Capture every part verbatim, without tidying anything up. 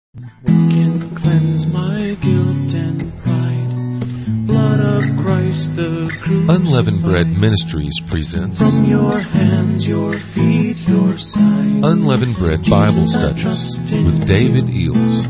What can cleanse my guilt and pride? Blood of Christ the crucified. Unleavened Bread Ministries presents From your hands, your feet, your side. Unleavened Bread Bible Studies with David Eels.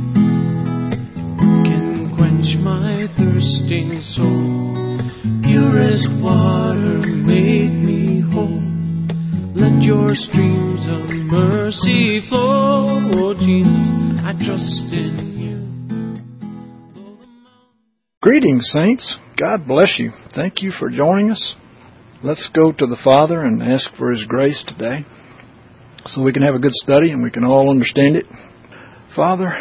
What can quench my thirsting soul? Purest water made me whole. Let your streams of mercy flow. Oh Jesus, I trust in you. Greetings, saints. God bless you. Thank you for joining us. Let's go to the Father and ask for His grace today so we can have a good study and we can all understand it. Father,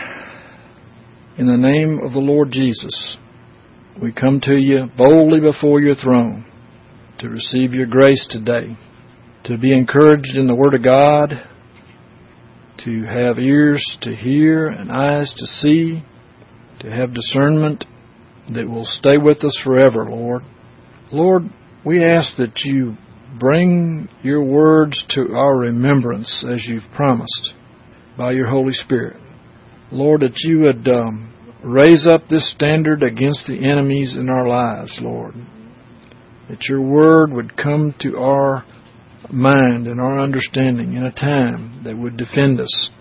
in the name of the Lord Jesus, we come to you boldly before your throne to receive your grace today, to be encouraged in the Word of God, to have ears to hear and eyes to see, to have discernment that will stay with us forever, Lord. Lord, we ask that you bring your words to our remembrance as you've promised by your Holy Spirit. Lord, that you would um, raise up this standard against the enemies in our lives, Lord. That your word would come to our mind and our understanding in a time that would defend us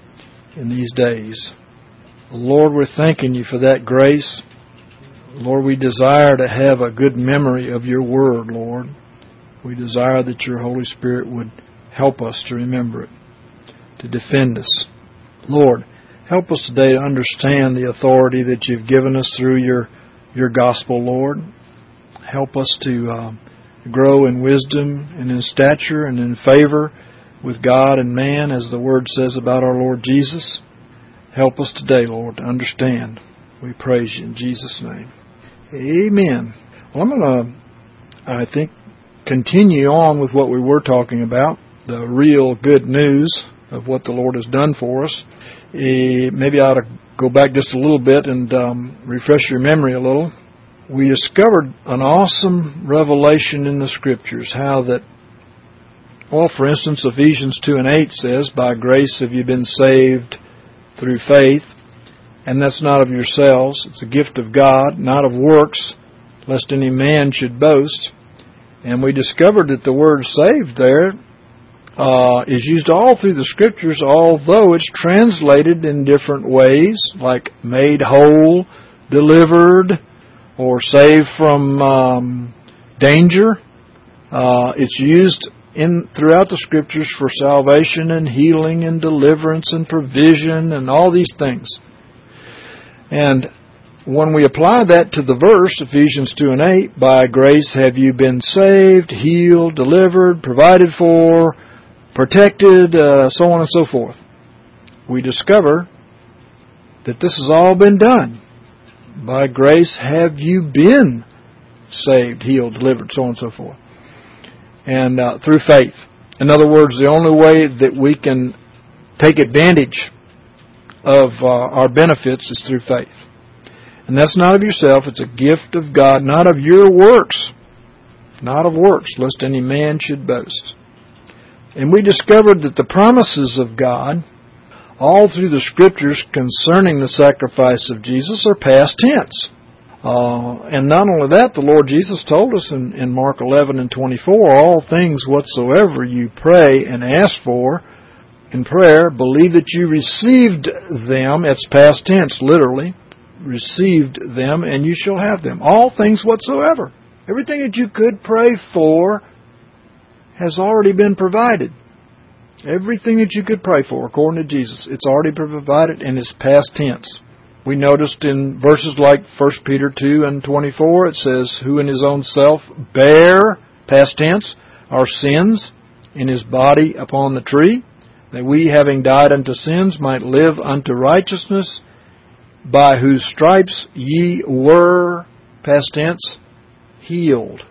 in these days. Lord, we're thanking you for that grace. Lord, we desire to have a good memory of your word, Lord. We desire that your Holy Spirit would help us to remember it, to defend us. Lord, help us today to understand the authority that you've given us through your, your gospel, Lord. Help us to uh, grow in wisdom and in stature and in favor with God and man, as the Word says about our Lord Jesus. Help us today, Lord, to understand. We praise you in Jesus' name. Amen. Well, I'm going to, I think, continue on with what we were talking about, the real good news of what the Lord has done for us. Uh, maybe I ought to go back just a little bit and um, refresh your memory a little. We discovered an awesome revelation in the Scriptures, how that, well, for instance, Ephesians two and eight says, by grace have you been saved through faith, and that's not of yourselves, it's a gift of God, not of works, lest any man should boast. And we discovered that the word saved there uh, is used all through the Scriptures, although it's translated in different ways, like made whole, delivered, or saved from um, danger. Uh, it's used in throughout the Scriptures for salvation and healing and deliverance and provision and all these things. And when we apply that to the verse, Ephesians two and eight, by grace have you been saved, healed, delivered, provided for, protected, uh, so on and so forth, we discover that this has all been done. By grace have you been saved, healed, delivered, so on and so forth. And uh, through faith. In other words, the only way that we can take advantage of uh, our benefits is through faith. And that's not of yourself, it's a gift of God, not of your works, not of works, lest any man should boast. And we discovered that the promises of God all through the Scriptures concerning the sacrifice of Jesus are past tense. Uh, and not only that, the Lord Jesus told us in, in Mark eleven and twenty-four, all things whatsoever you pray and ask for in prayer, believe that you received them, it's past tense, literally, received them, and you shall have them. All things whatsoever. Everything that you could pray for has already been provided. Everything that you could pray for, according to Jesus, it's already provided and it's past tense. We noticed in verses like First Peter two and twenty-four, it says, who in His own self bare, past tense, our sins in His body upon the tree, that we, having died unto sins, might live unto righteousness, by whose stripes ye were, past tense, healed.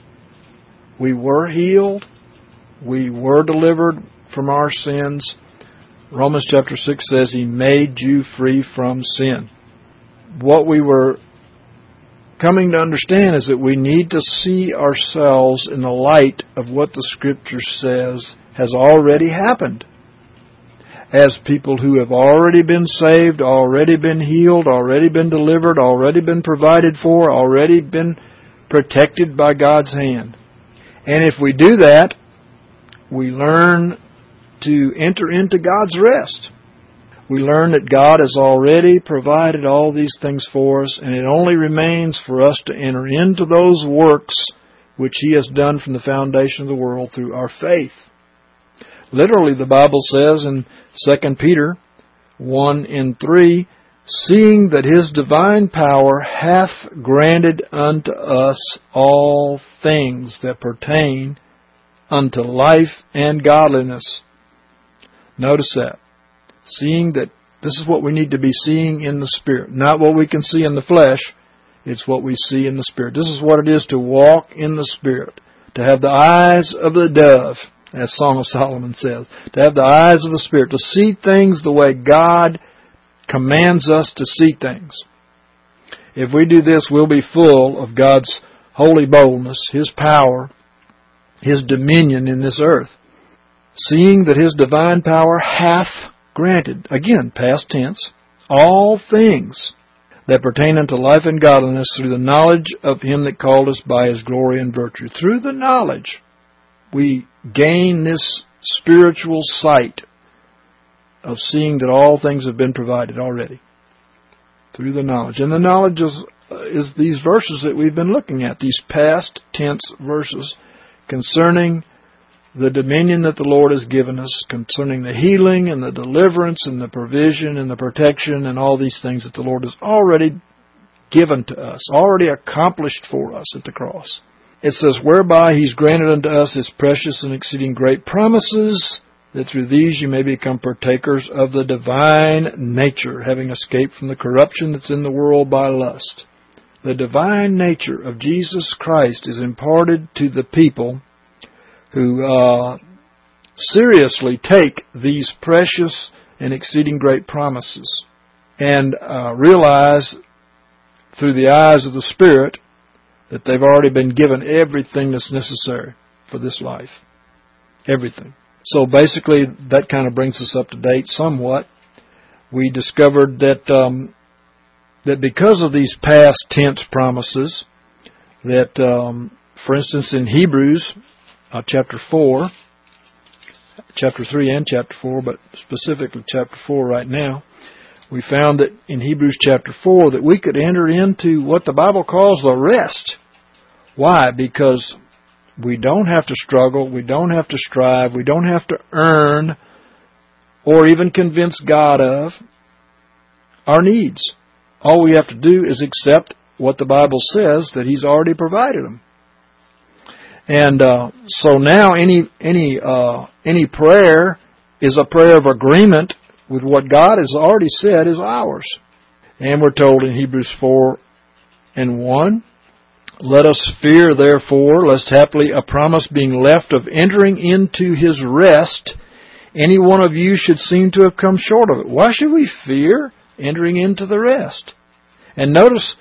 We were healed. We were delivered from our sins. Romans chapter six says He made you free from sin. What we were coming to understand is that we need to see ourselves in the light of what the Scripture says has already happened. as people who have already been saved, already been healed, already been delivered, already been provided for, already been protected by God's hand. And if we do that, we learn to enter into God's rest. We learn that God has already provided all these things for us, and it only remains for us to enter into those works which He has done from the foundation of the world through our faith. Literally, the Bible says in Second Peter one and three, seeing that His divine power hath granted unto us all things that pertain unto life and godliness. Notice that. Seeing that this is what we need to be seeing in the Spirit. Not what we can see in the flesh. It's what we see in the Spirit. This is what it is to walk in the Spirit. To have the eyes of the dove, as Song of Solomon says. To have the eyes of the Spirit. To see things the way God commands us to see things. If we do this, we'll be full of God's holy boldness, His power, His dominion in this earth. Seeing that His divine power hath granted, again, past tense, all things that pertain unto life and godliness through the knowledge of Him that called us by His glory and virtue. Through the knowledge, we gain this spiritual sight of seeing that all things have been provided already. Through the knowledge. And the knowledge is, is these verses that we've been looking at, these past tense verses concerning the dominion that the Lord has given us, concerning the healing and the deliverance and the provision and the protection and all these things that the Lord has already given to us, already accomplished for us at the cross. It says, whereby He's granted unto us His precious and exceeding great promises, that through these you may become partakers of the divine nature, having escaped from the corruption that's in the world by lust. The divine nature of Jesus Christ is imparted to the people who uh, seriously take these precious and exceeding great promises and uh, realize through the eyes of the Spirit that they've already been given everything that's necessary for this life. Everything. So basically, that kind of brings us up to date somewhat. We discovered that um, that because of these past tense promises, that, um, for instance, in Hebrews uh, chapter four, chapter three and chapter four, but specifically chapter four right now, we found that in Hebrews chapter four that we could enter into what the Bible calls the rest. Why? Because we don't have to struggle, we don't have to strive, we don't have to earn or even convince God of our needs. All we have to do is accept what the Bible says, that He's already provided them. And uh, so now any any uh, any prayer is a prayer of agreement with what God has already said is ours. And we're told in Hebrews four and one, let us fear, therefore, lest haply a promise being left of entering into His rest, any one of you should seem to have come short of it. Why should we fear entering into the rest? And notice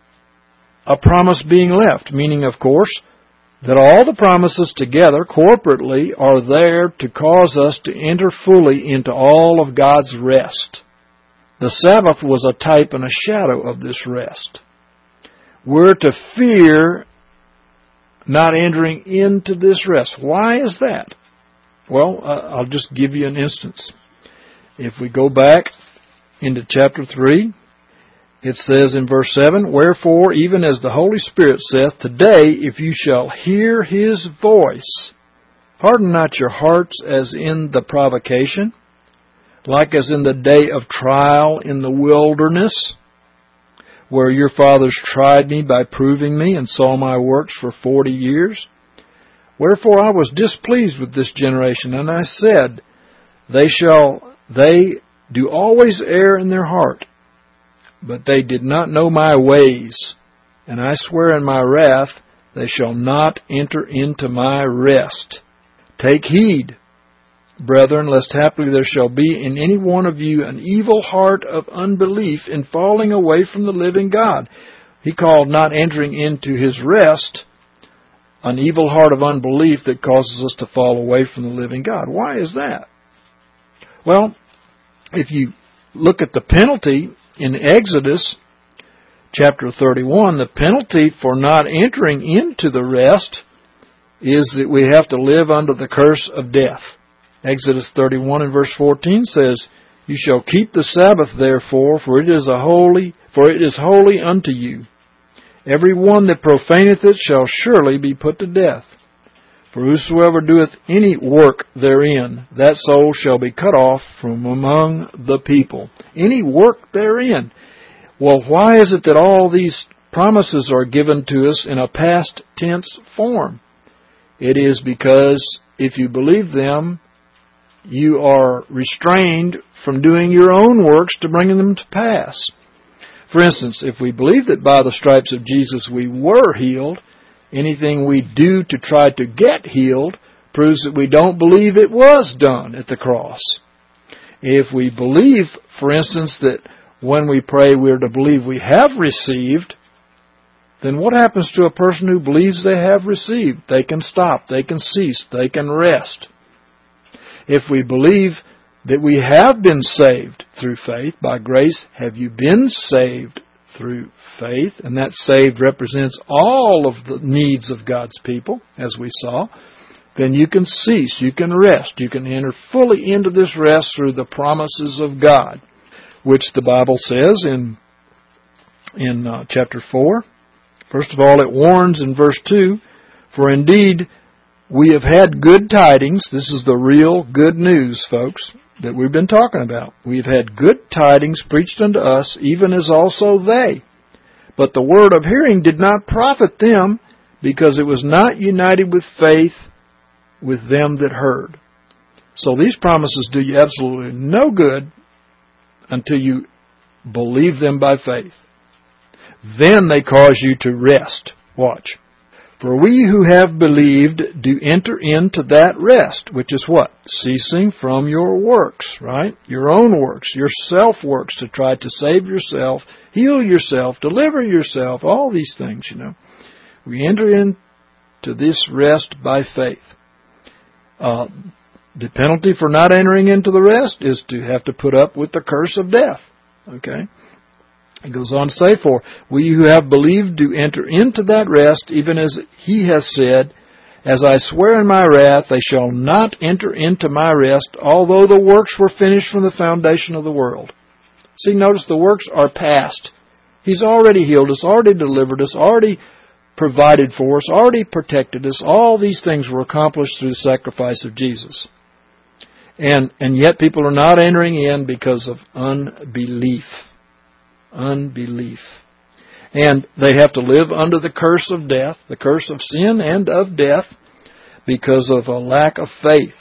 a promise being left, meaning, of course, that all the promises together, corporately, are there to cause us to enter fully into all of God's rest. The Sabbath was a type and a shadow of this rest. We're to fear not entering into this rest. Why is that? Well, I'll just give you an instance. If we go back into chapter three, it says in verse seven, wherefore, even as the Holy Spirit saith, today, if you shall hear His voice, harden not your hearts as in the provocation, like as in the day of trial in the wilderness, where your fathers tried me by proving me and saw my works for forty years. Wherefore I was displeased with this generation, and I said, They shall, they do always err in their heart, but they did not know my ways. And I swear in my wrath, they shall not enter into my rest. Take heed, brethren, lest haply there shall be in any one of you an evil heart of unbelief in falling away from the living God. He called not entering into His rest an evil heart of unbelief that causes us to fall away from the living God. Why is that? Well, if you look at the penalty in Exodus chapter thirty-one, the penalty for not entering into the rest is that we have to live under the curse of death. Exodus thirty-one and verse fourteen says, "You shall keep the Sabbath therefore, for it is a holy, for it is holy unto you. Every one that profaneth it shall surely be put to death. For whosoever doeth any work therein, that soul shall be cut off from among the people." Any work therein. Well, why is it that all these promises are given to us in a past tense form? It is because if you believe them, you are restrained from doing your own works to bring them to pass. For instance, if we believe that by the stripes of Jesus we were healed, anything we do to try to get healed proves that we don't believe it was done at the cross. If we believe, for instance, that when we pray we're to believe we have received, then what happens to a person who believes they have received? They can stop, they can cease, they can rest. If we believe that we have been saved through faith, by grace have you been saved through faith, and that saved represents all of the needs of God's people, as we saw, then you can cease, you can rest, you can enter fully into this rest through the promises of God, which the Bible says in, in uh, chapter four. First of all, it warns in verse two, "For indeed we have had good tidings." This is the real good news, folks, that we've been talking about. "We've had good tidings preached unto us, even as also they. But the word of hearing did not profit them, because it was not united with faith with them that heard." So these promises do you absolutely no good until you believe them by faith. Then they cause you to rest. Watch. "For we who have believed do enter into that rest," which is what? Ceasing from your works, right? Your own works, your self-works to try to save yourself, heal yourself, deliver yourself, all these things, you know. We enter into this rest by faith. Uh, the penalty for not entering into the rest is to have to put up with the curse of death. Okay? It goes on to say, "For we who have believed do enter into that rest, even as he has said, As I swear in my wrath, they shall not enter into my rest, although the works were finished from the foundation of the world." See, notice the works are past. He's already healed us, already delivered us, already provided for us, already protected us. All these things were accomplished through the sacrifice of Jesus. And, and yet people are not entering in because of unbelief. Unbelief. And they have to live under the curse of death, the curse of sin and of death, because of a lack of faith.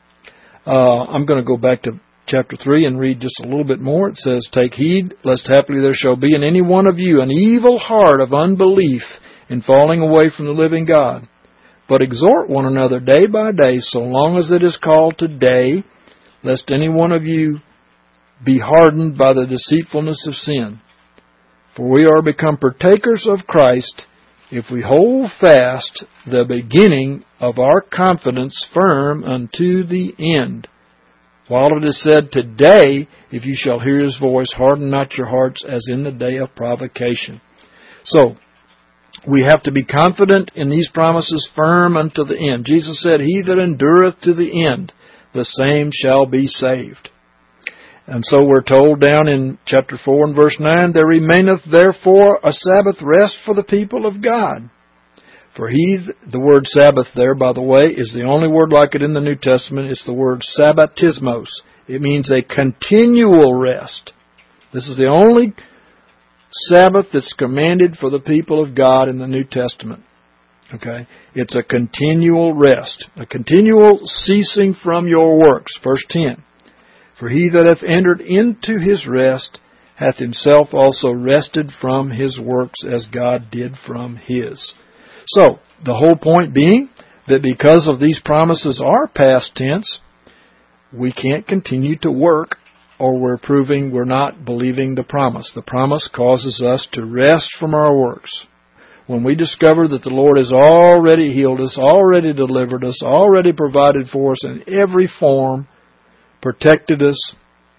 Uh, I'm going to go back to chapter three and read just a little bit more. It says, "Take heed, lest haply there shall be in any one of you an evil heart of unbelief in falling away from the living God. But exhort one another day by day, so long as it is called today, lest any one of you be hardened by the deceitfulness of sin. For we are become partakers of Christ, if we hold fast the beginning of our confidence firm unto the end. While it is said, Today, if you shall hear His voice, harden not your hearts as in the day of provocation." So, we have to be confident in these promises, firm unto the end. Jesus said, "He that endureth to the end, the same shall be saved." And so we're told down in chapter four and verse nine, "There remaineth therefore a Sabbath rest for the people of God." For he, the word Sabbath there, by the way, is the only word like it in the New Testament. It's the word sabbatismos. It means a continual rest. This is the only Sabbath that's commanded for the people of God in the New Testament. Okay? It's a continual rest, a continual ceasing from your works. Verse ten. "For he that hath entered into his rest hath himself also rested from his works as God did from his." So, the whole point being that because of these promises are past tense, we can't continue to work, or we're proving we're not believing the promise. The promise causes us to rest from our works. When we discover that the Lord has already healed us, already delivered us, already provided for us in every form, protected us,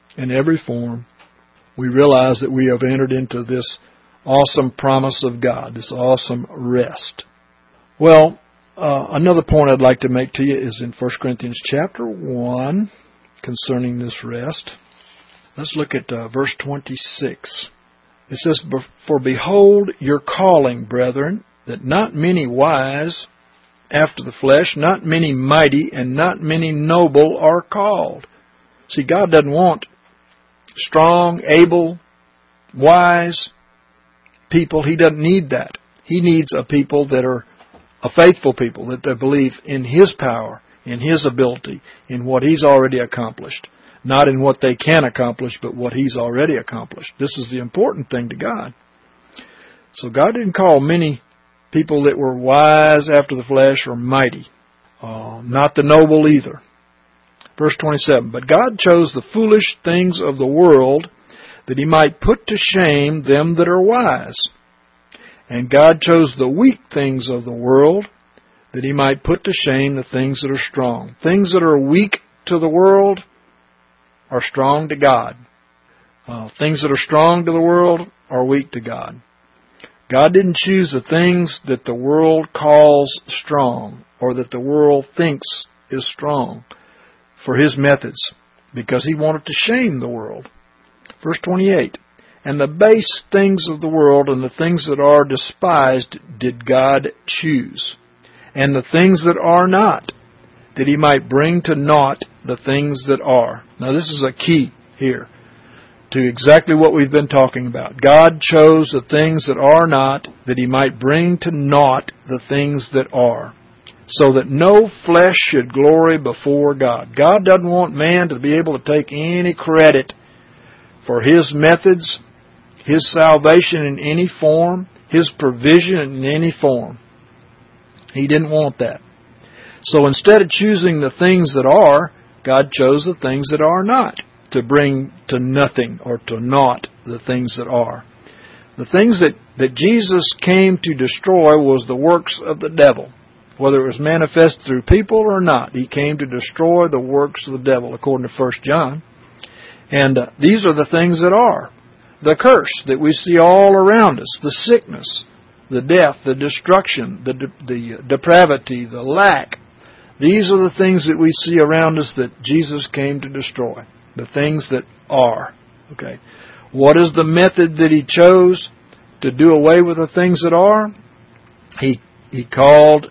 in every form, we realize that we have entered into this awesome promise of God, this awesome rest. Well, uh, another point I'd like to make to you is in First Corinthians chapter one concerning this rest. Let's look at uh, verse twenty-six. It says, "For behold your calling, brethren, that not many wise after the flesh, not many mighty, and not many noble are called." See, God doesn't want strong, able, wise people. He doesn't need that. He needs a people that are a faithful people, that they believe in His power, in His ability, in what He's already accomplished. Not in what they can accomplish, but what He's already accomplished. This is the important thing to God. So God didn't call many people that were wise after the flesh or mighty. Uh, not the noble either. Verse twenty-seven, "But God chose the foolish things of the world, that He might put to shame them that are wise. And God chose the weak things of the world, that He might put to shame the things that are strong." Things that are weak to the world are strong to God. Uh, things that are strong to the world are weak to God. God didn't choose the things that the world calls strong, or that the world thinks is strong, for His methods, because He wanted to shame the world. Verse twenty-eight, "And the base things of the world and the things that are despised did God choose, and the things that are not, that He might bring to naught the things that are." Now this is a key here to exactly what we've been talking about. God chose the things that are not, that He might bring to naught the things that are, so that no flesh should glory before God. God doesn't want man to be able to take any credit for His methods, His salvation in any form, His provision in any form. He didn't want that. So instead of choosing the things that are, God chose the things that are not, to bring to nothing or to naught the things that are. The things that, that Jesus came to destroy was the works of the devil. Whether it was manifest through people or not, He came to destroy the works of the devil, according to First John. And uh, these are the things that are. The curse that we see all around us, the sickness, the death, the destruction, the, de- the depravity, the lack. These are the things that we see around us that Jesus came to destroy. The things that are. Okay. What is the method that He chose to do away with the things that are? He He called,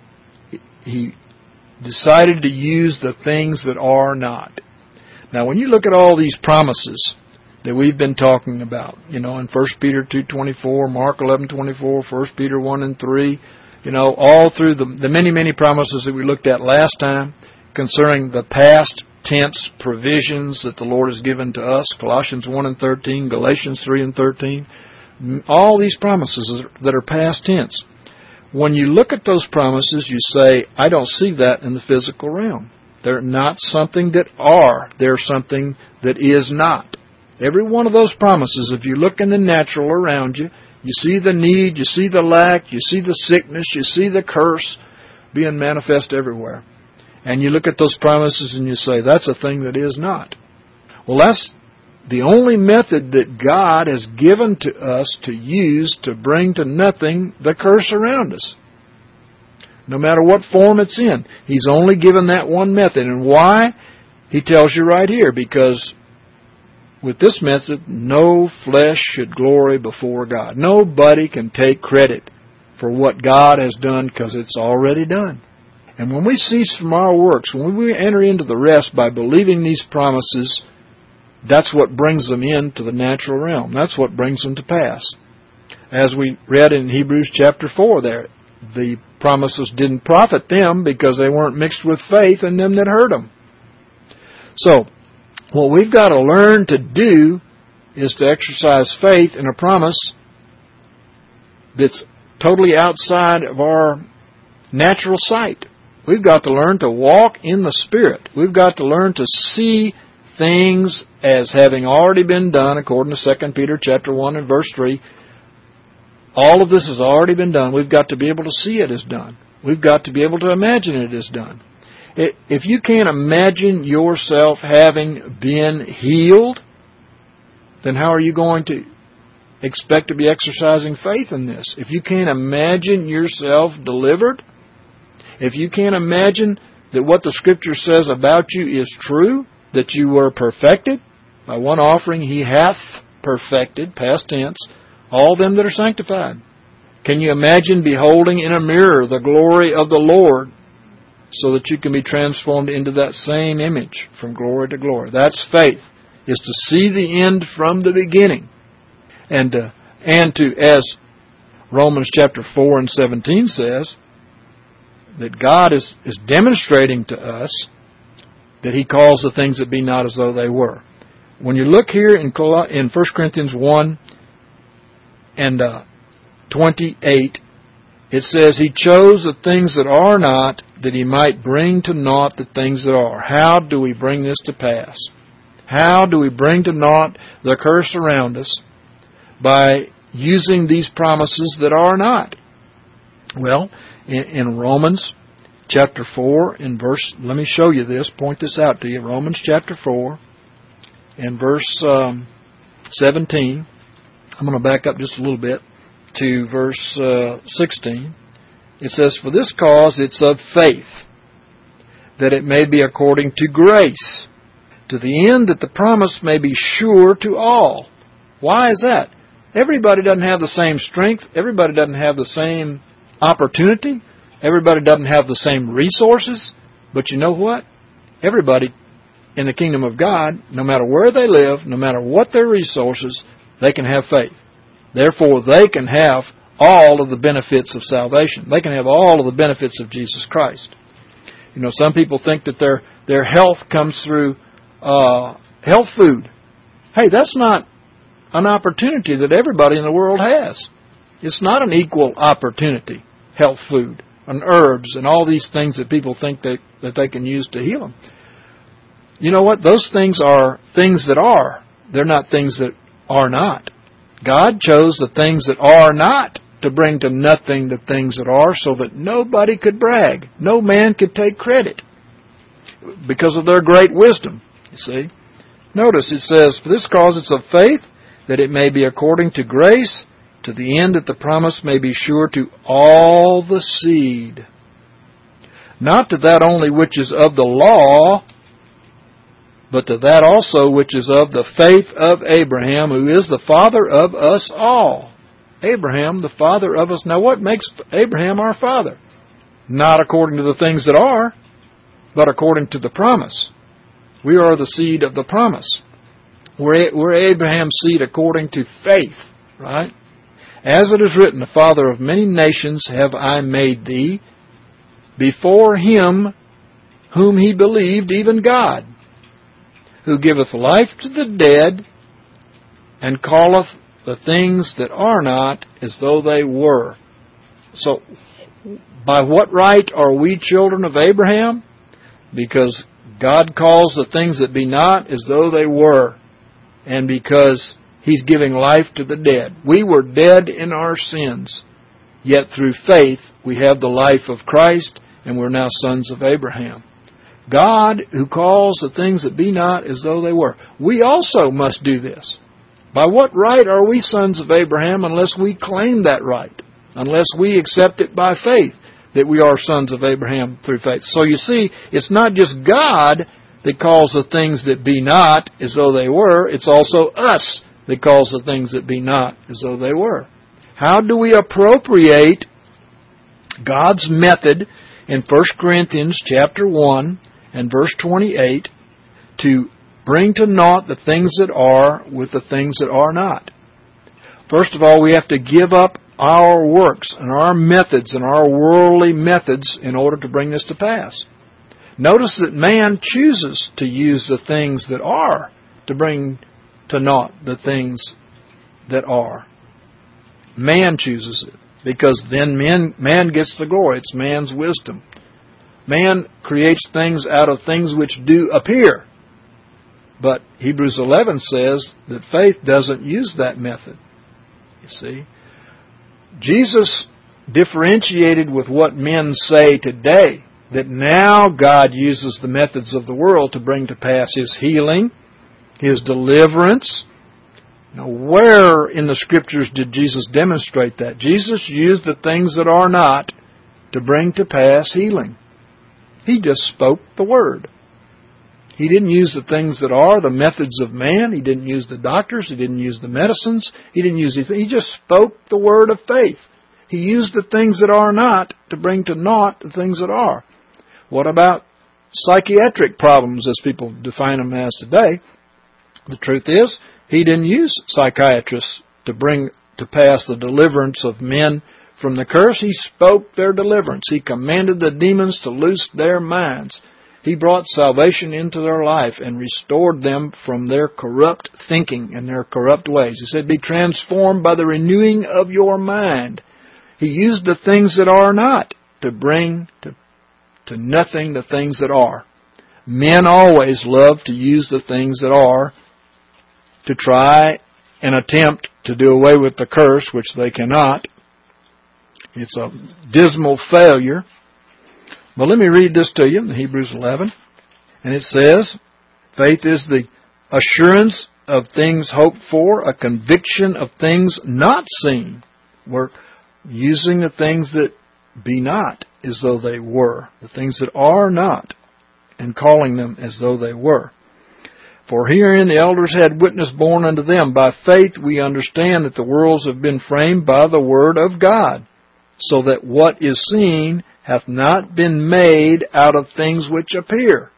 He decided to use the things that are not. Now when you look at all these promises that we've been talking about, you know, in First Peter two twenty-four, Mark eleven twenty-four, First Peter one and three, you know, all through the, the many, many promises that we looked at last time concerning the past tense provisions that the Lord has given to us, Colossians one and thirteen, Galatians three and thirteen, all these promises that are past tense. When you look at those promises, you say, I don't see that in the physical realm. They're not something that are. They're something that is not. Every one of those promises, if you look in the natural around you, you see the need, you see the lack, you see the sickness, you see the curse being manifest everywhere. And you look at those promises and you say, that's a thing that is not. Well, that's the only method that God has given to us to use to bring to nothing the curse around us. No matter what form it's in. He's only given that one method. And why? He tells you right here. Because with this method, no flesh should glory before God. Nobody can take credit for what God has done because it's already done. And when we cease from our works, when we enter into the rest by believing these promises, that's what brings them into the natural realm. That's what brings them to pass. As we read in Hebrews chapter four there, the promises didn't profit them because they weren't mixed with faith in them that heard them. So, what we've got to learn to do is to exercise faith in a promise that's totally outside of our natural sight. We've got to learn to walk in the Spirit. We've got to learn to see things as having already been done, according to Second Peter chapter one and verse three. All of this has already been done. We've got to be able to see it as done. We've got to be able to imagine it as done. If you can't imagine yourself having been healed, then how are you going to expect to be exercising faith in this? If you can't imagine yourself delivered, if you can't imagine that what the Scripture says about you is true, that you were perfected, by one offering He hath perfected, past tense, all them that are sanctified. Can you imagine beholding in a mirror the glory of the Lord so that you can be transformed into that same image from glory to glory? That's faith, is to see the end from the beginning. And uh, and to, as Romans chapter four and seventeen says, that God is, is demonstrating to us that He calls the things that be not as though they were. When you look here in in First Corinthians one and uh, twenty-eight, it says, He chose the things that are not, that He might bring to naught the things that are. How do we bring this to pass? How do we bring to naught the curse around us? By using these promises that are not. Well, in, in Romans chapter four, in verse, let me show you this, point this out to you. Romans chapter four, in verse um, seventeen. I'm going to back up just a little bit to verse uh, sixteen. It says, For this cause it's of faith, that it may be according to grace, to the end that the promise may be sure to all. Why is that? Everybody doesn't have the same strength. Everybody doesn't have the same opportunity. Everybody doesn't have the same resources. But you know what? Everybody in the kingdom of God, no matter where they live, no matter what their resources, they can have faith. Therefore, they can have all of the benefits of salvation. They can have all of the benefits of Jesus Christ. You know, some people think that their their health comes through uh, health food. Hey, that's not an opportunity that everybody in the world has. It's not an equal opportunity, health food and herbs and all these things that people think that, that they can use to heal them. You know what? Those things are things that are. They're not things that are not. God chose the things that are not to bring to nothing the things that are, so that nobody could brag. No man could take credit because of their great wisdom, you see. Notice it says, For this cause it's of faith, that it may be according to grace, to the end that the promise may be sure to all the seed. Not to that only which is of the law, but to that also which is of the faith of Abraham, who is the father of us all. Abraham, the father of us. Now what makes Abraham our father? Not according to the things that are, but according to the promise. We are the seed of the promise. We're, we're Abraham's seed according to faith, right? As it is written, the father of many nations have I made thee, before him whom he believed, even God, who giveth life to the dead, and calleth the things that are not as though they were. So, by what right are we children of Abraham? Because God calls the things that be not as though they were, and because He's giving life to the dead. We were dead in our sins, yet through faith we have the life of Christ, and we're now sons of Abraham. God, who calls the things that be not as though they were. We also must do this. By what right are we sons of Abraham unless we claim that right? Unless we accept it by faith, that we are sons of Abraham through faith. So you see, it's not just God that calls the things that be not as though they were. It's also us that calls the things that be not as though they were. How do we appropriate God's method in First Corinthians chapter one and verse twenty-eight to bring to naught the things that are with the things that are not? First of all, we have to give up our works and our methods and our worldly methods in order to bring this to pass. Notice that man chooses to use the things that are to bring to naught the things that are. Man chooses it, because then man, man gets the glory. It's man's wisdom. Man creates things out of things which do appear. But Hebrews eleven says that faith doesn't use that method. You see? Jesus differentiated with what men say today, that now God uses the methods of the world to bring to pass His healing, His deliverance, Now, where in the Scriptures did Jesus demonstrate that? Jesus used the things that are not to bring to pass healing. He just spoke the Word. He didn't use the things that are, the methods of man. He didn't use the doctors. He didn't use the medicines. He didn't use anything. He just spoke the word of faith. He used the things that are not to bring to naught the things that are. What about psychiatric problems, as people define them as today? The truth is, he didn't use psychiatrists to bring to pass the deliverance of men from the curse. He spoke their deliverance. He commanded the demons to loose their minds. He brought salvation into their life and restored them from their corrupt thinking and their corrupt ways. He said, be transformed by the renewing of your mind. He used the things that are not to bring to, to nothing the things that are. Men always love to use the things that are to try and attempt to do away with the curse, which they cannot. It's a dismal failure. But let me read this to you in Hebrews eleven. And it says, faith is the assurance of things hoped for, a conviction of things not seen. We're using the things that be not as though they were, the things that are not, and calling them as though they were. For herein the elders had witness borne unto them. By faith we understand that the worlds have been framed by the word of God, so that what is seen hath not been made out of things which appear.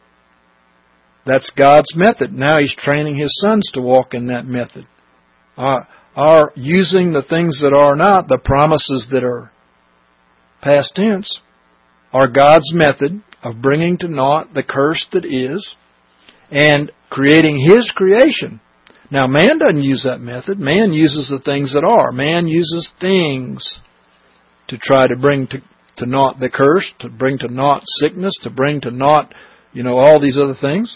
That's God's method. Now He's training His sons to walk in that method. Our, our using the things that are not, the promises that are past tense, are God's method of bringing to naught the curse that is and creating His creation. Now man doesn't use that method. Man uses the things that are. Man uses things to try to bring to to naught the curse, to bring to naught sickness, to bring to naught, you know, all these other things.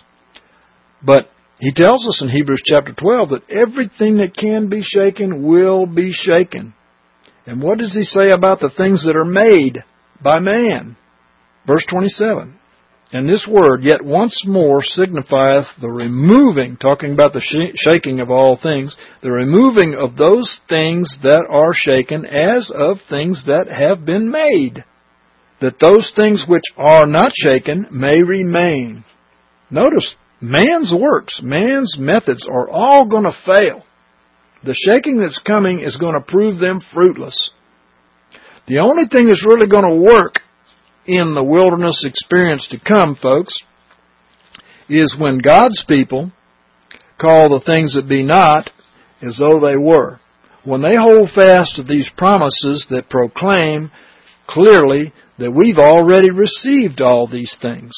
But he tells us in Hebrews chapter twelve that everything that can be shaken will be shaken. And what does he say about the things that are made by man? Verse twenty-seven. And this word, yet once more, signifieth the removing, talking about the sh- shaking of all things, the removing of those things that are shaken as of things that have been made, that those things which are not shaken may remain. Notice, man's works, man's methods are all going to fail. The shaking that's coming is going to prove them fruitless. The only thing that's really going to work in the wilderness experience to come, folks, is when God's people call the things that be not as though they were. When they hold fast to these promises that proclaim clearly that we've already received all these things,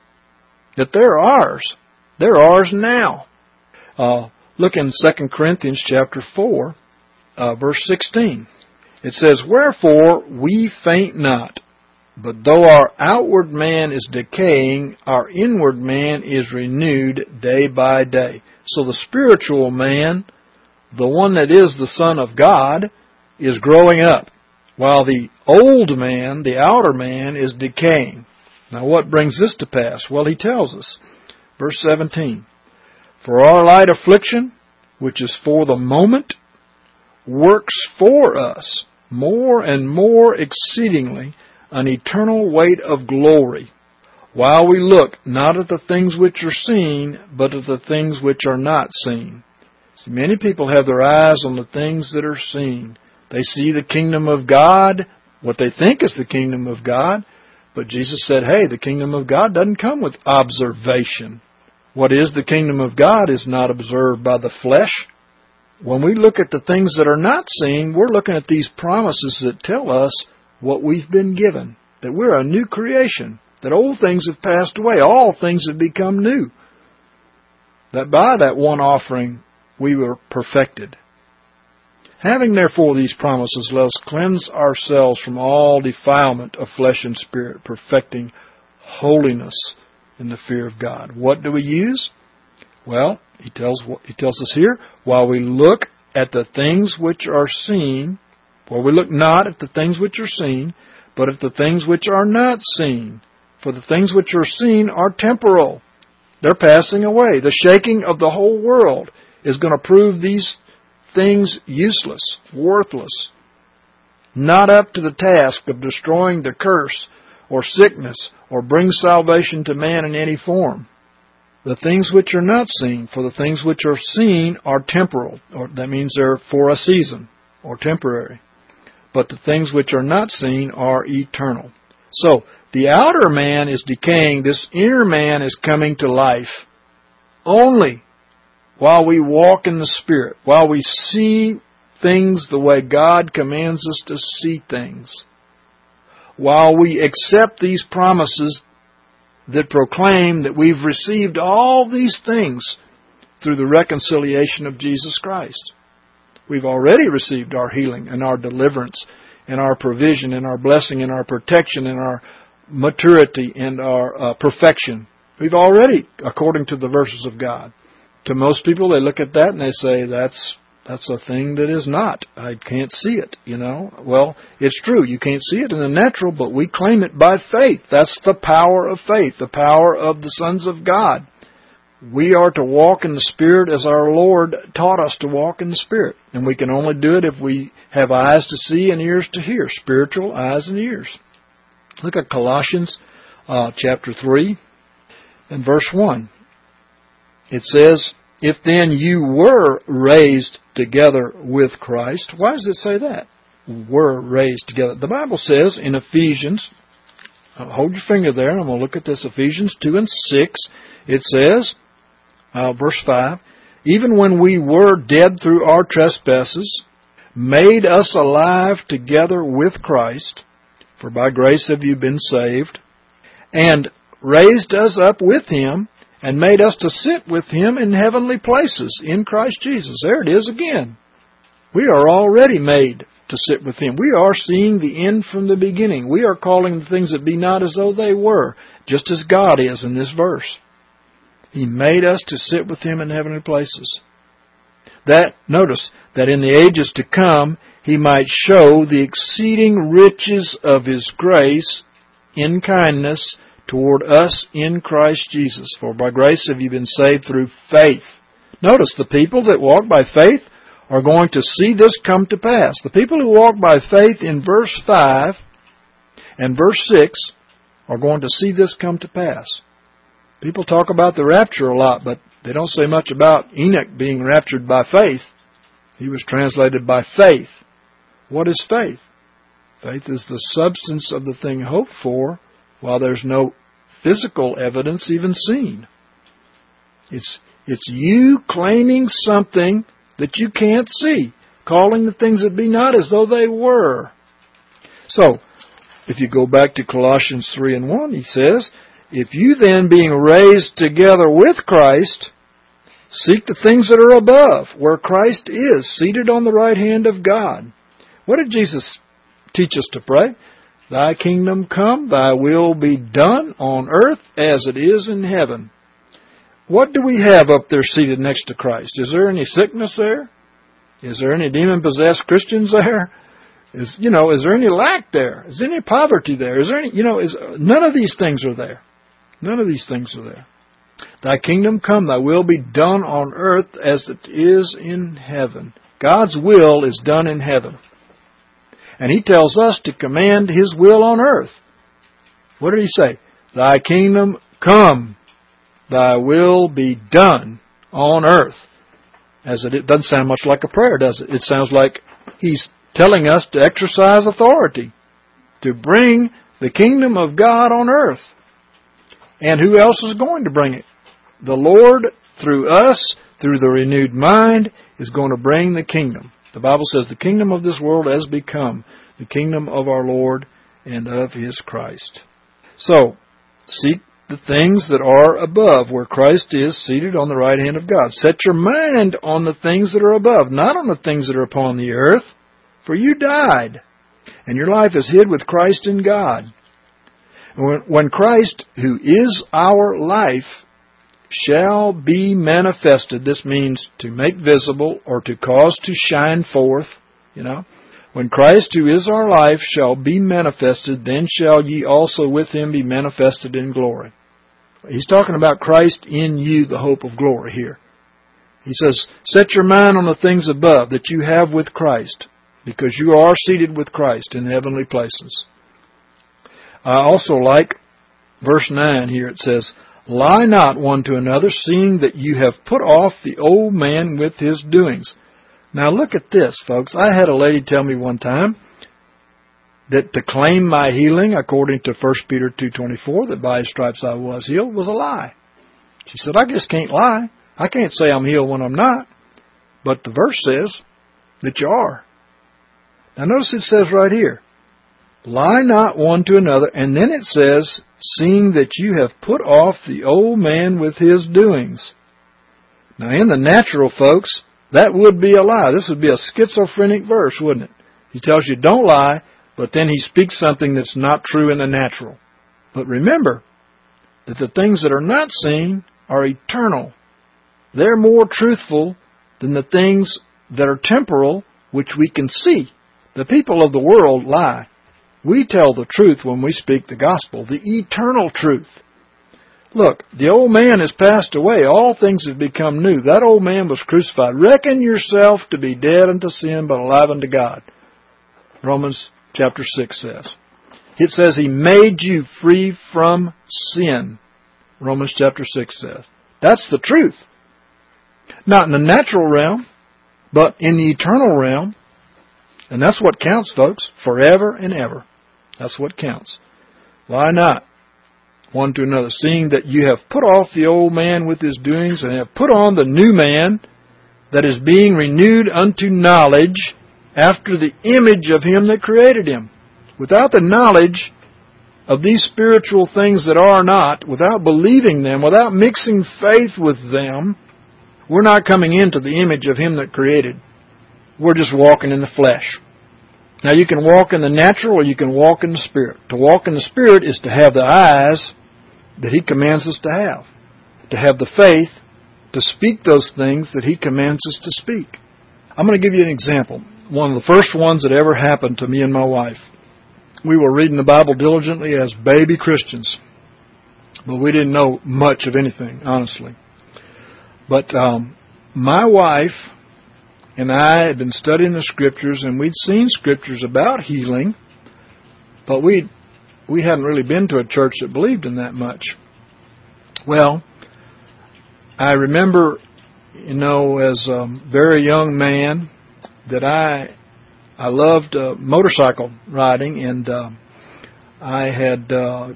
that they're ours. They're ours now. Uh, look in Second Corinthians chapter four, uh, verse sixteen. It says, wherefore we faint not, but though our outward man is decaying, our inward man is renewed day by day. So the spiritual man, the one that is the Son of God, is growing up, while the old man, the outer man, is decaying. Now what brings this to pass? Well, he tells us, verse seventeen, for our light affliction, which is for the moment, works for us more and more exceedingly an eternal weight of glory, while we look not at the things which are seen, but at the things which are not seen. See, many people have their eyes on the things that are seen. They see the kingdom of God, what they think is the kingdom of God, but Jesus said, hey, the kingdom of God doesn't come with observation. What is the kingdom of God is not observed by the flesh. When we look at the things that are not seen, we're looking at these promises that tell us what we've been given, that we're a new creation, that old things have passed away, all things have become new, that by that one offering we were perfected. Having therefore these promises, let us cleanse ourselves from all defilement of flesh and spirit, perfecting holiness in the fear of God. What do we use? Well, he tells he tells us here, while we look at the things which are seen, for we look not at the things which are seen, but at the things which are not seen. For the things which are seen are temporal. They're passing away. The shaking of the whole world is going to prove these things useless, worthless, not up to the task of destroying the curse or sickness or bring salvation to man in any form. The things which are not seen, for the things which are seen are temporal, or that means they're for a season or temporary. But the things which are not seen are eternal. So, the outer man is decaying, this inner man is coming to life only while we walk in the Spirit, while we see things the way God commands us to see things, while we accept these promises that proclaim that we've received all these things through the reconciliation of Jesus Christ. We've already received our healing and our deliverance and our provision and our blessing and our protection and our maturity and our uh, perfection. We've already, according to the verses of God. To most people, they look at that and they say, that's that's a thing that is not. I can't see it, you know. Well, it's true. You can't see it in the natural, but we claim it by faith. That's the power of faith, the power of the sons of God. We are to walk in the Spirit as our Lord taught us to walk in the Spirit. And we can only do it if we have eyes to see and ears to hear, spiritual eyes and ears. Look at Colossians uh, chapter three and verse one. It says, if then you were raised together with Christ. Why does it say that? Were raised together. The Bible says in Ephesians, uh, hold your finger there and I'm going to look at this, Ephesians two and six. It says, uh, verse five, even when we were dead through our trespasses, made us alive together with Christ, for by grace have you been saved, and raised us up with Him, and made us to sit with Him in heavenly places in Christ Jesus. There it is again. We are already made to sit with Him. We are seeing the end from the beginning. We are calling the things that be not as though they were, just as God is in this verse. He made us to sit with Him in heavenly places. That, notice, that in the ages to come, He might show the exceeding riches of His grace in kindness toward us in Christ Jesus. For by grace have you been saved through faith. Notice, the people that walk by faith are going to see this come to pass. The people who walk by faith in verse five and verse six are going to see this come to pass. People talk about the rapture a lot, but they don't say much about Enoch being raptured by faith. He was translated by faith. What is faith? Faith is the substance of the thing hoped for, while there's no physical evidence even seen. It's it's you claiming something that you can't see, calling the things that be not as though they were. So, if you go back to Colossians three and one, he says, if you then, being raised together with Christ, seek the things that are above, where Christ is, seated on the right hand of God. What did Jesus teach us to pray? Thy kingdom come, thy will be done on earth as it is in heaven. What do we have up there seated next to Christ? Is there any sickness there? Is there any demon-possessed Christians there? Is, you know, is there any lack there? Is there any poverty there? Is there any, you know, is, none of these things are there. None of these things are there. Thy kingdom come, thy will be done on earth as it is in heaven. God's will is done in heaven. And He tells us to command His will on earth. What did He say? Thy kingdom come, thy will be done on earth. As it, it doesn't sound much like a prayer, does it? It sounds like He's telling us to exercise authority, to bring the kingdom of God on earth. And who else is going to bring it? The Lord, through us, through the renewed mind, is going to bring the kingdom. The Bible says the kingdom of this world has become the kingdom of our Lord and of His Christ. So, seek the things that are above, where Christ is seated on the right hand of God. Set your mind on the things that are above, not on the things that are upon the earth, for you died, and your life is hid with Christ in God. When Christ, who is our life, shall be manifested, this means to make visible or to cause to shine forth, you know. When Christ, who is our life, shall be manifested, then shall ye also with Him be manifested in glory. He's talking about Christ in you, the hope of glory here. He says, set your mind on the things above that you have with Christ, because you are seated with Christ in heavenly places. I also like verse nine here. It says, lie not one to another, seeing that you have put off the old man with his doings. Now look at this, folks. I had a lady tell me one time that to claim my healing, according to First Peter two twenty-four, that by his stripes I was healed, was a lie. She said, I just can't lie. I can't say I'm healed when I'm not. But the verse says that you are. Now notice it says right here, lie not one to another, and then it says, seeing that you have put off the old man with his doings. Now in the natural, folks, that would be a lie. This would be a schizophrenic verse, wouldn't it? He tells you don't lie, but then he speaks something that's not true in the natural. But remember that the things that are not seen are eternal. They're more truthful than the things that are temporal, which we can see. The people of the world lie. We tell the truth when we speak the gospel, the eternal truth. Look, the old man has passed away. All things have become new. That old man was crucified. Reckon yourself to be dead unto sin, but alive unto God. Romans chapter six says. It says he made you free from sin. Romans chapter six says. That's the truth. Not in the natural realm, but in the eternal realm. And that's what counts, folks, forever and ever. That's what counts. Lie not one to another, seeing that you have put off the old man with his doings, and have put on the new man that is being renewed unto knowledge after the image of him that created him. Without the knowledge of these spiritual things that are not, without believing them, without mixing faith with them, we're not coming into the image of him that created. We're just walking in the flesh. Now you can walk in the natural or you can walk in the Spirit. To walk in the Spirit is to have the eyes that he commands us to have. To have the faith to speak those things that he commands us to speak. I'm going to give you an example. One of the first ones that ever happened to me and my wife. We were reading the Bible diligently as baby Christians. But we didn't know much of anything, honestly. But um, my wife and I had been studying the Scriptures, and we'd seen Scriptures about healing, but we we hadn't really been to a church that believed in that much. Well, I remember, you know, as a very young man, that I I loved uh, motorcycle riding, and uh, I had uh,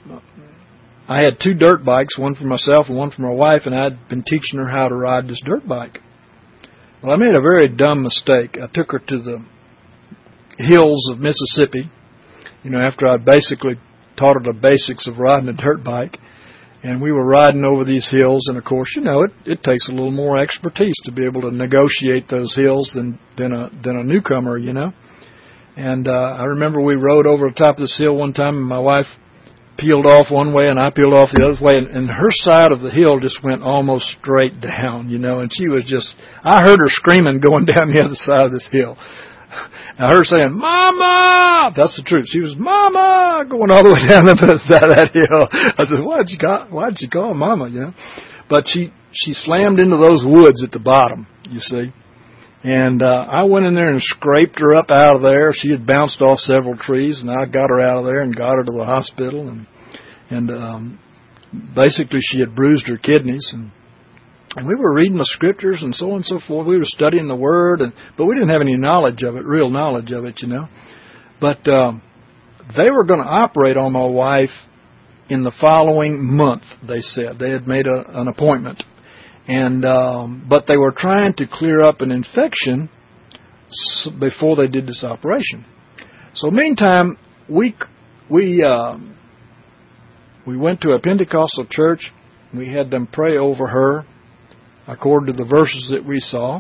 I had two dirt bikes, one for myself and one for my wife, and I'd been teaching her how to ride this dirt bike. Well, I made a very dumb mistake. I took her to the hills of Mississippi, you know, after I basically taught her the basics of riding a dirt bike. And we were riding over these hills, and of course, you know, it, it takes a little more expertise to be able to negotiate those hills than, than a than a newcomer, you know. And uh, I remember we rode over the top of this hill one time, and my wife peeled off one way and I peeled off the other way, and, and her side of the hill just went almost straight down, you know, and she was just, I heard her screaming going down the other side of this hill. I heard her saying, Mama! That's the truth. She was, Mama! Going all the way down the other side of that hill. I said, why'd you call, why'd you call Mama, you know? But she, she slammed into those woods at the bottom, you see. And uh, I went in there and scraped her up out of there. She had bounced off several trees, and I got her out of there and got her to the hospital. And and um, basically she had bruised her kidneys. And, and we were reading the Scriptures and so on and so forth. We were studying the Word, and but we didn't have any knowledge of it, real knowledge of it, you know. But um, they were going to operate on my wife in the following month, they said. They had made a, an appointment. And um, but they were trying to clear up an infection before they did this operation. So meantime, we we uh, we went to a Pentecostal church. We had them pray over her according to the verses that we saw,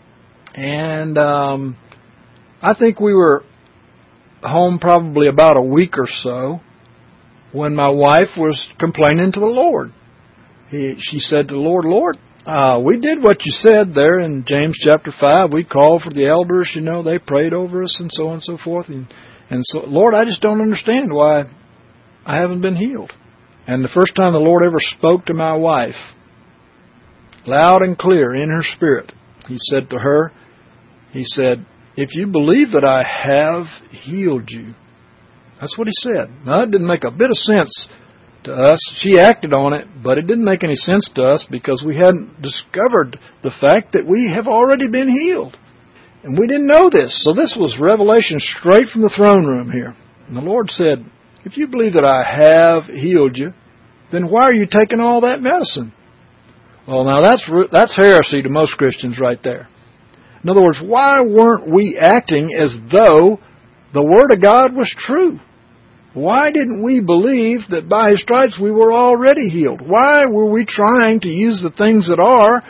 and um, I think we were home probably about a week or so when my wife was complaining to the Lord. He, she said to the Lord, Lord, Uh, we did what you said there in James chapter five. We called for the elders, you know, they prayed over us and so on and so forth. And, and so, Lord, I just don't understand why I haven't been healed. And the first time the Lord ever spoke to my wife loud and clear in her spirit. He said to her, he said, if you believe that I have healed you. That's what he said. Now, that didn't make a bit of sense to us. She acted on it, but it didn't make any sense to us because we hadn't discovered the fact that we have already been healed. And we didn't know this. So this was revelation straight from the throne room here. And the Lord said, if you believe that I have healed you, then why are you taking all that medicine? Well, now that's that's heresy to most Christians right there. In other words, why weren't we acting as though the Word of God was true? Why didn't we believe that by His stripes we were already healed? Why were we trying to use the things that are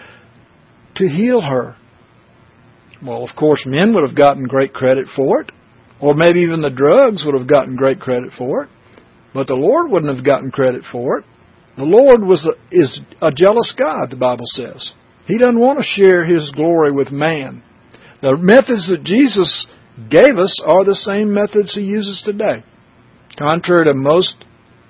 to heal her? Well, of course, men would have gotten great credit for it, or maybe even the drugs would have gotten great credit for it, but the Lord wouldn't have gotten credit for it. The Lord was a, is a jealous God, the Bible says. He doesn't want to share His glory with man. The methods that Jesus gave us are the same methods He uses today. Contrary to most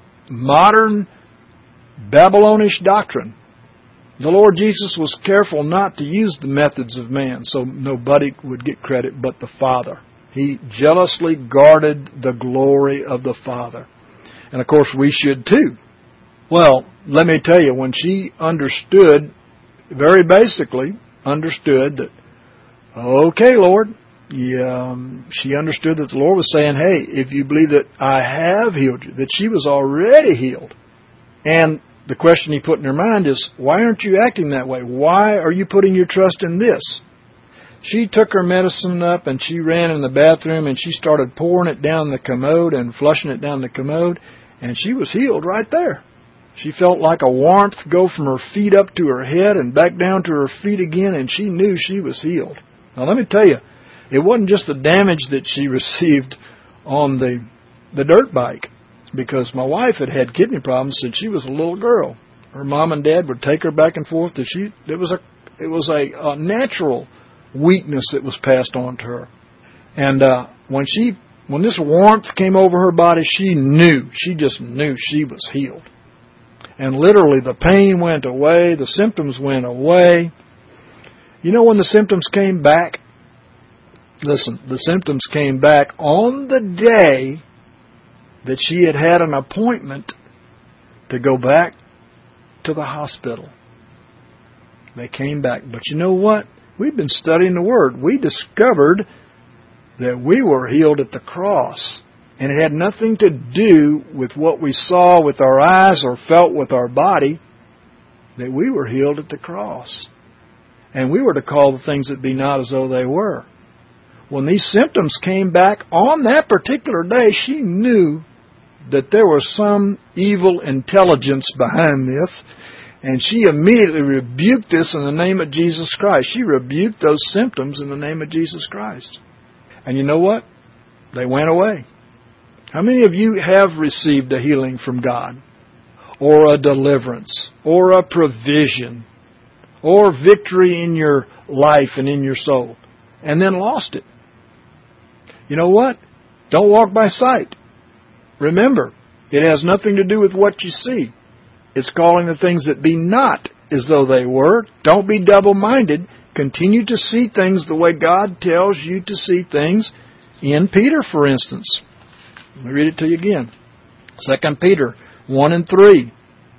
modern Babylonish doctrine, the Lord Jesus was careful not to use the methods of man so nobody would get credit but the Father. He jealously guarded the glory of the Father. And of course we should too. Well, let me tell you, when she understood, very basically understood that, okay, Lord, Yeah, um, she understood that the Lord was saying, hey, if you believe that I have healed you, that she was already healed. And the question He put in her mind is, why aren't you acting that way? Why are you putting your trust in this? She took her medicine up and she ran in the bathroom and she started pouring it down the commode and flushing it down the commode, and she was healed right there. She felt like a warmth go from her feet up to her head and back down to her feet again, and she knew she was healed. Now let me tell you, it wasn't just the damage that she received on the the dirt bike, because my wife had had kidney problems since she was a little girl. Her mom and dad would take her back and forth. That she it was a it was a, a natural weakness that was passed on to her, and uh, when she when this warmth came over her body, she knew she just knew she was healed, and literally the pain went away, the symptoms went away. You know when the symptoms came back? Listen, the symptoms came back on the day that she had had an appointment to go back to the hospital. They came back. But you know what? We've been studying the Word. We discovered that we were healed at the cross. And it had nothing to do with what we saw with our eyes or felt with our body. That we were healed at the cross. And we were to call the things that be not as though they were. When these symptoms came back on that particular day, she knew that there was some evil intelligence behind this, and she immediately rebuked this in the name of Jesus Christ. She rebuked those symptoms in the name of Jesus Christ. And you know what? They went away. How many of you have received a healing from God, or a deliverance, or a provision, or victory in your life and in your soul, and then lost it? You know what? Don't walk by sight. Remember, it has nothing to do with what you see. It's calling the things that be not as though they were. Don't be double-minded. Continue to see things the way God tells you to see things. In Peter, for instance. Let me read it to you again. Second Peter one and three.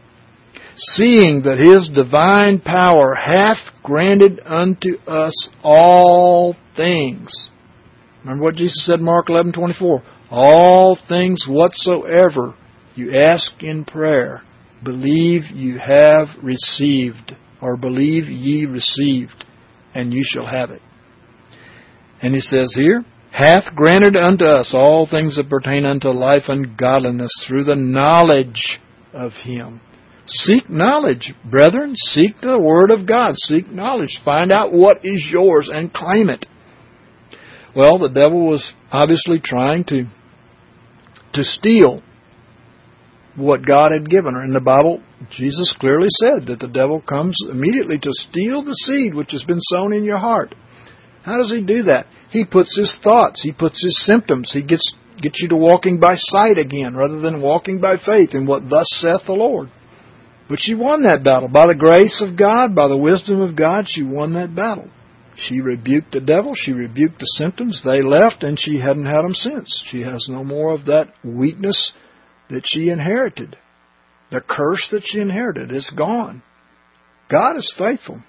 Seeing that His divine power hath granted unto us all things. Remember what Jesus said in Mark eleven twenty-four. All things whatsoever you ask in prayer, believe you have received, or believe ye received, and you shall have it. And He says here, hath granted unto us all things that pertain unto life and godliness through the knowledge of Him. Seek knowledge, brethren. Seek the Word of God. Seek knowledge. Find out what is yours and claim it. Well, the devil was obviously trying to to steal what God had given her. In the Bible, Jesus clearly said that the devil comes immediately to steal the seed which has been sown in your heart. How does he do that? He puts his thoughts, he puts his symptoms, he gets gets you to walking by sight again rather than walking by faith in what thus saith the Lord. But she won that battle. By the grace of God, by the wisdom of God, she won that battle. She rebuked the devil. She rebuked the symptoms. They left, and she hadn't had them since. She has no more of that weakness that she inherited. The curse that she inherited is gone. God is faithful.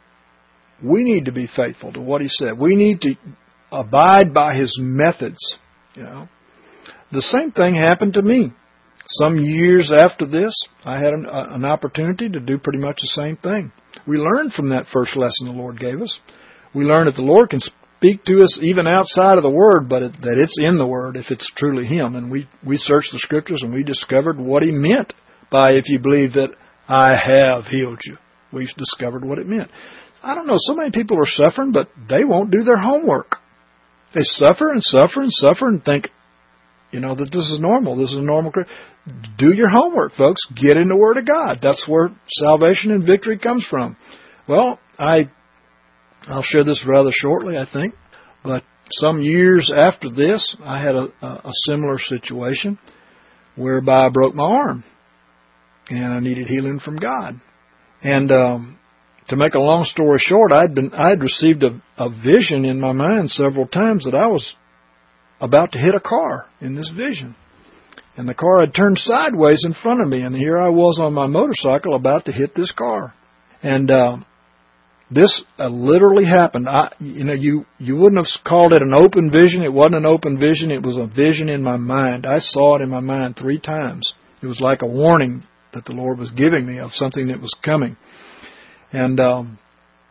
We need to be faithful to what He said. We need to abide by His methods. You know, the same thing happened to me. Some years after this, I had an, uh, an opportunity to do pretty much the same thing. We learned from that first lesson the Lord gave us. We learned that the Lord can speak to us even outside of the Word, but it, that it's in the Word if it's truly Him. And we, we searched the Scriptures and we discovered what He meant by, if you believe that I have healed you. We've discovered what it meant. I don't know, so many people are suffering, but they won't do their homework. They suffer and suffer and suffer and think, you know, that this is normal. This is a normal. Do your homework, folks. Get in the Word of God. That's where salvation and victory comes from. Well, I, I'll share this rather shortly, I think. But some years after this, I had a, a similar situation whereby I broke my arm. And I needed healing from God. And um, to make a long story short, I'd been I'd received a, a vision in my mind several times that I was about to hit a car in this vision. And the car had turned sideways in front of me, and here I was on my motorcycle about to hit this car. And uh, this uh, literally happened. I, you know, you, you wouldn't have called it an open vision. It wasn't an open vision. It was a vision in my mind. I saw it in my mind three times. It was like a warning that the Lord was giving me of something that was coming. And um,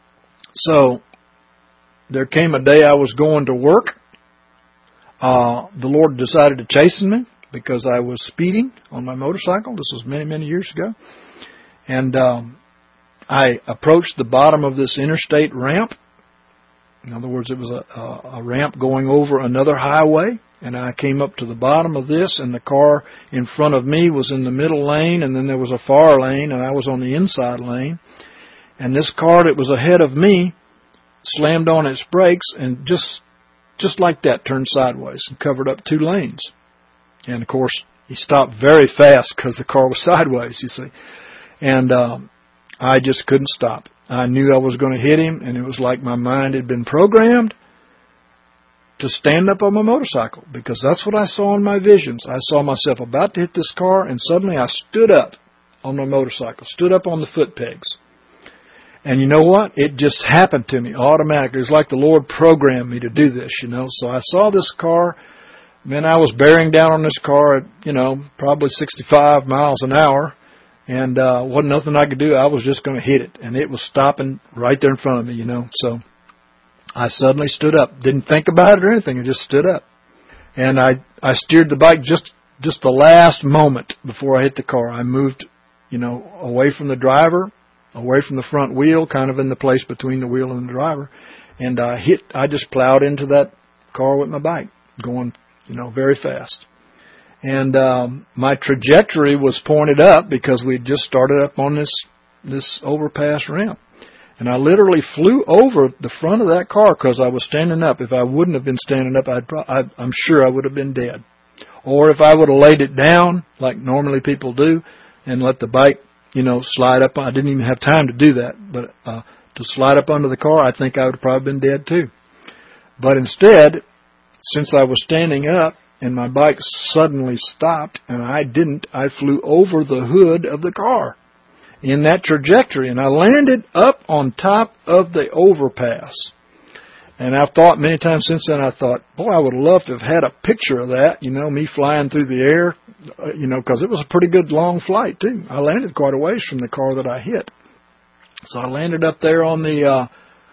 so there came a day I was going to work. Uh, the Lord decided to chasten me because I was speeding on my motorcycle. This was many, many years ago. And um, I approached the bottom of this interstate ramp. In other words, it was a, a, a ramp going over another highway. And I came up to the bottom of this, and the car in front of me was in the middle lane, and then there was a far lane, and I was on the inside lane. And this car that was ahead of me slammed on its brakes and just just like that turned sideways and covered up two lanes. And, of course, he stopped very fast because the car was sideways, you see. And um, I just couldn't stop. I knew I was going to hit him, and it was like my mind had been programmed to stand up on my motorcycle, because that's what I saw in my visions. I saw myself about to hit this car, and suddenly I stood up on my motorcycle, stood up on the foot pegs. And you know what? It just happened to me automatically. It was like the Lord programmed me to do this, you know. So I saw this car, man, I was bearing down on this car at, you know, probably sixty-five miles an hour, and uh, wasn't nothing I could do. I was just going to hit it, and it was stopping right there in front of me, you know. So I suddenly stood up. Didn't think about it or anything. I just stood up. And I, I steered the bike just, just the last moment before I hit the car. I moved, you know, away from the driver, away from the front wheel, kind of in the place between the wheel and the driver. And I hit, I just plowed into that car with my bike, going, you know, very fast. And um, my trajectory was pointed up because we'd just started up on this, this overpass ramp. And I literally flew over the front of that car because I was standing up. If I wouldn't have been standing up, I'd pro- I, I'm sure I would have been dead. Or if I would have laid it down, like normally people do, and let the bike, you know, slide up. I didn't even have time to do that. But uh, to slide up under the car, I think I would have probably been dead too. But instead, since I was standing up and my bike suddenly stopped, and I didn't, I flew over the hood of the car in that trajectory, and I landed up on top of the overpass. And I've thought many times since then, I thought, boy, I would love to have had a picture of that, you know, me flying through the air, uh, you know, because it was a pretty good long flight, too. I landed quite a ways from the car that I hit. So I landed up there on the uh,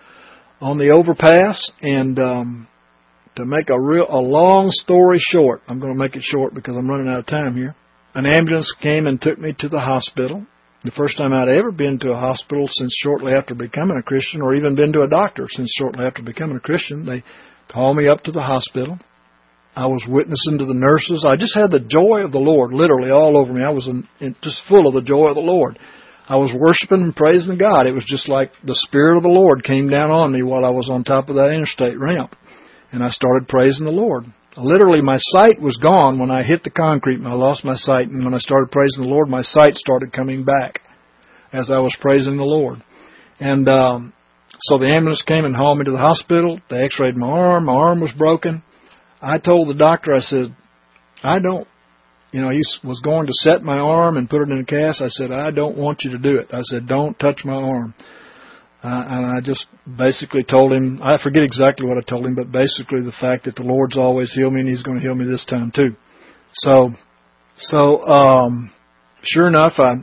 on the overpass, and um, to make a real a long story short, I'm going to make it short because I'm running out of time here, an ambulance came and took me to the hospital. The first time I'd ever been to a hospital since shortly after becoming a Christian, or even been to a doctor since shortly after becoming a Christian. They called me up to the hospital. I was witnessing to the nurses. I just had the joy of the Lord literally all over me. I was in, in, just full of the joy of the Lord. I was worshiping and praising God. It was just like the Spirit of the Lord came down on me while I was on top of that interstate ramp. And I started praising the Lord. Literally, my sight was gone when I hit the concrete and I lost my sight. And when I started praising the Lord, my sight started coming back. as I was praising the Lord. And um, so the ambulance came and hauled me to the hospital. They x-rayed my arm. My arm was broken. I told the doctor, I said, I don't, you know, he was going to set my arm and put it in a cast. I said, I don't want you to do it. I said, don't touch my arm. Uh, and I just basically told him, I forget exactly what I told him, but basically the fact that the Lord's always healed me and He's going to heal me this time too. So, so, um, sure enough, I,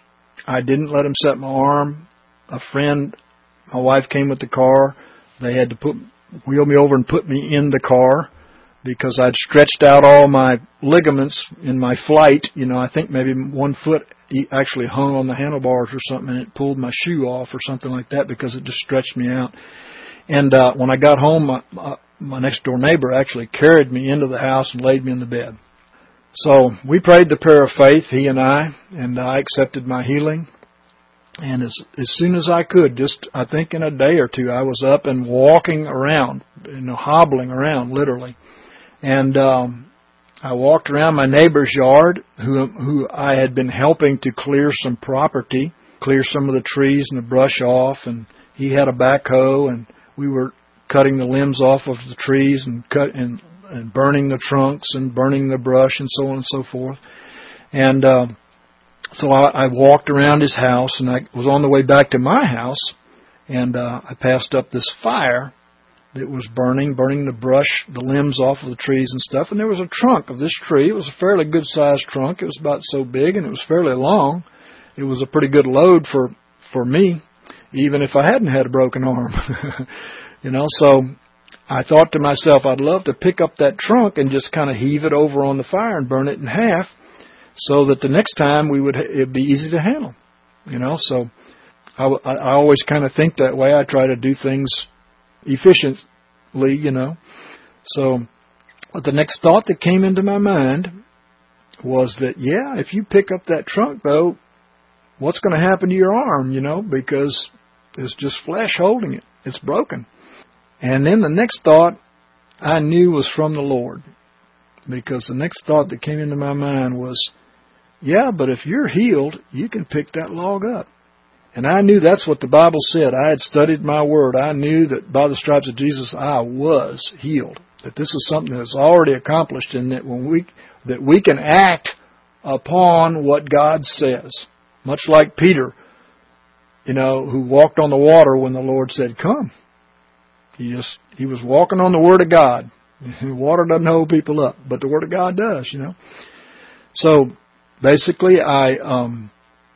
I didn't let him set my arm. A friend, my wife came with the car. They had to put, wheel me over and put me in the car because I'd stretched out all my ligaments in my flight. You know, I think maybe one foot actually hung on the handlebars or something, and it pulled my shoe off or something like that because it just stretched me out. And uh, when I got home, my, my, my next door neighbor actually carried me into the house and laid me in the bed. So we prayed the prayer of faith, he and I, and I accepted my healing. And as as soon as I could, just I think in a day or two, I was up and walking around, you know, hobbling around literally. And um, I walked around my neighbor's yard, who who I had been helping to clear some property, clear some of the trees and the brush off. And he had a backhoe, and we were cutting the limbs off of the trees and cut and, and burning the trunks and burning the brush and so on and so forth. And um, So I, I walked around his house, and I was on the way back to my house, and uh, I passed up this fire that was burning, burning the brush, the limbs off of the trees and stuff. And there was a trunk of this tree. It was a fairly good-sized trunk. It was about so big, and it was fairly long. It was a pretty good load for, for me, even if I hadn't had a broken arm. You know, so I thought to myself, I'd love to pick up that trunk and just kind of heave it over on the fire and burn it in half, so that the next time we would it'd be easy to handle, you know. So I, I always kind of think that way. I try to do things efficiently, you know. So but the next thought that came into my mind was that, yeah, if you pick up that trunk, though, what's going to happen to your arm, you know, because it's just flesh holding it. It's broken. And then the next thought I knew was from the Lord, because the next thought that came into my mind was, yeah, but if you're healed, you can pick that log up. And I knew that's what the Bible said. I had studied my word. I knew that by the stripes of Jesus, I was healed. That this is something that's already accomplished, and that when we that we can act upon what God says. Much like Peter, you know, who walked on the water when the Lord said, "Come." He just he was walking on the Word of God. Water doesn't hold people up, but the Word of God does, you know. So basically, I um,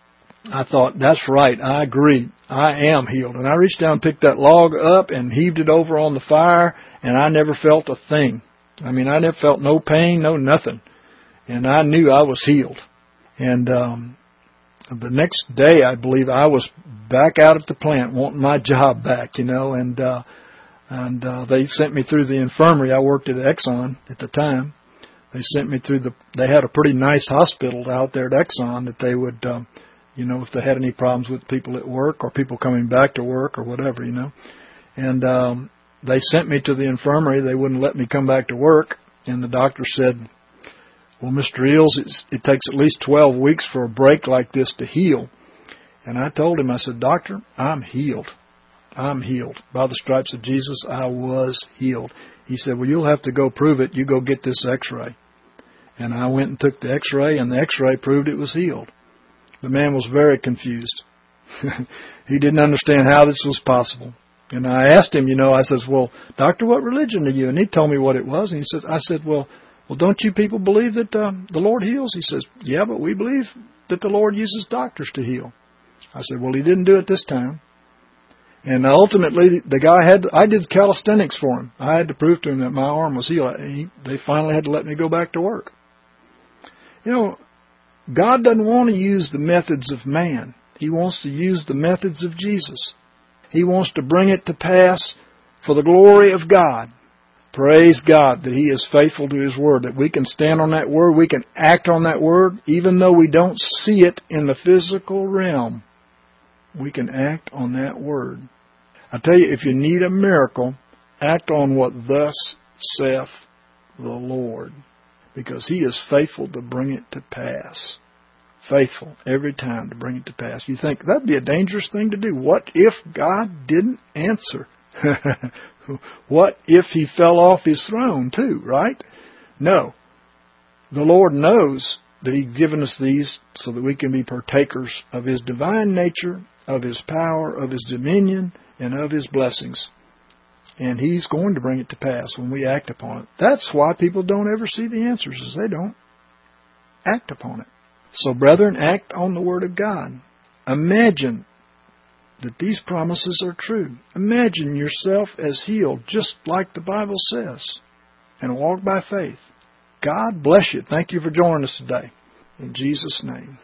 I thought, that's right, I agree, I am healed. And I reached down and picked that log up and heaved it over on the fire, and I never felt a thing. I mean, I never felt no pain, no nothing. And I knew I was healed. And um, the next day, I believe, I was back out at the plant wanting my job back, you know, and uh, and uh, they sent me through the infirmary. I worked at Exxon at the time. They sent me through the, they had a pretty nice hospital out there at Exxon that they would, um, you know, if they had any problems with people at work or people coming back to work or whatever, you know. And um, they sent me to the infirmary. They wouldn't let me come back to work. And the doctor said, well, Mister Eels, it's, it takes at least twelve weeks for a break like this to heal. And I told him, I said, Doctor, I'm healed. I'm healed. By the stripes of Jesus, I was healed. He said, well, you'll have to go prove it. You go get this x-ray. And I went and took the x-ray, and the x-ray proved it was healed. The man was very confused. He didn't understand how this was possible. And I asked him, you know, I says, well, Doctor, what religion are you? And he told me what it was. And he said, I said, well, well, don't you people believe that um, the Lord heals? He says, yeah, but we believe that the Lord uses doctors to heal. I said, well, he didn't do it this time. And ultimately, the guy had, I did calisthenics for him. I had to prove to him that my arm was healed. He, they finally had to let me go back to work. You know, God doesn't want to use the methods of man. He wants to use the methods of Jesus. He wants to bring it to pass for the glory of God. Praise God that He is faithful to His Word, that we can stand on that Word, we can act on that Word, even though we don't see it in the physical realm. We can act on that Word. I tell you, if you need a miracle, act on what thus saith the Lord, because He is faithful to bring it to pass. faithful every time to bring it to pass. You think that'd be a dangerous thing to do. What if God didn't answer? What if He fell off His throne too, right? No. The Lord knows that He's given us these so that we can be partakers of His divine nature, of His power, of His dominion, and of His blessings. And He's going to bring it to pass when we act upon it. That's why people don't ever see the answers, is they don't act upon it. So, brethren, act on the Word of God. Imagine that these promises are true. Imagine yourself as healed, just like the Bible says, and walk by faith. God bless you. Thank you for joining us today. In Jesus' name.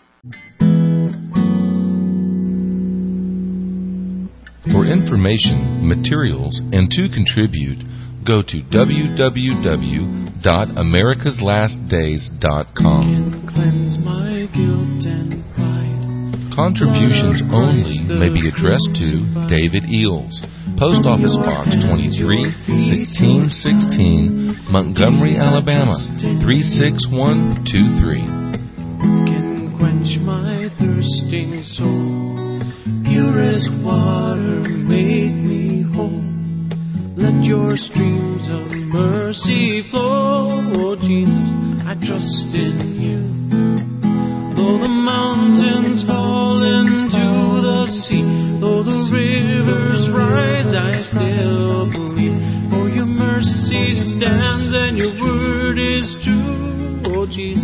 For information, materials, and to contribute, go to w w w dot americas last days dot com. Cleanse my guilt and pride. Contributions only may be addressed to David Eels, Post Office Box twenty-three, sixteen sixteen, Montgomery, Alabama, three six one two three. Can quench my thirsting soul. Purest water make me whole. Let your streams of mercy flow. Oh Jesus, I trust in you. Though the mountains fall into the sea, though the rivers rise, I still believe. For your mercy stands and your word is true. Oh Jesus,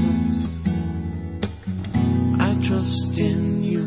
I trust in you.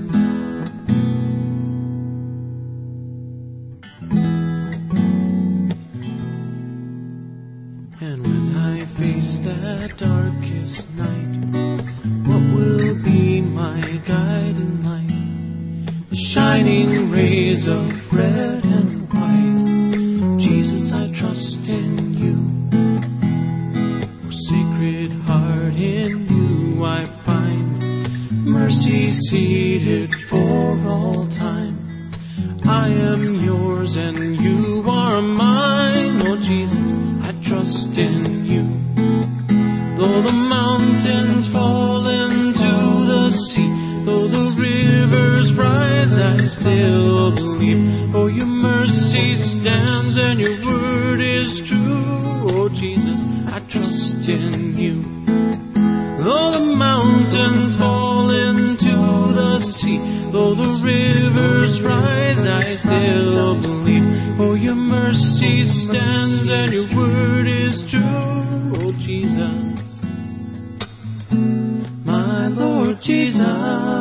And when I face that darkest night, what will be my guiding light? The shining rays of red and white. Jesus, I trust in you. Oh, Sacred Heart, in you I find mercy seated for all time. I am yours and you are mine. Oh Jesus, I trust in you. Though the mountains fall into the sea, though the rivers rise, I still believe. For your mercy stands and your word is true. Oh Jesus, I trust in you. Though the mountains fall into the sea, though the rivers rise, I still believe. For your mercy stands and your word is true. Oh Jesus, my Lord Jesus.